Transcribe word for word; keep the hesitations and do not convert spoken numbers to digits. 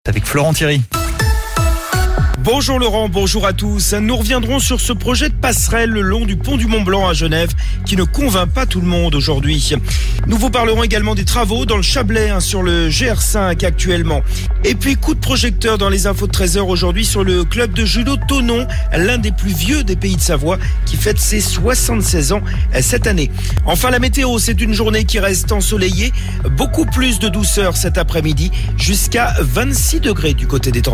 avec Florent Thierry. Bonjour Laurent, bonjour à tous. Nous reviendrons sur ce projet de passerelle le long du pont du Mont-Blanc à Genève qui ne convainc pas tout le monde aujourd'hui. Nous vous parlerons également des travaux dans le Chablais hein, sur le G R cinq actuellement. Et puis coup de projecteur dans les infos de treize heures aujourd'hui sur le club de judo Thonon, l'un des plus vieux des pays de Savoie qui fête ses soixante-seize ans cette année. Enfin la météo, c'est une journée qui reste ensoleillée, beaucoup plus de douceur cet après-midi jusqu'à vingt-six degrés du côté des températures.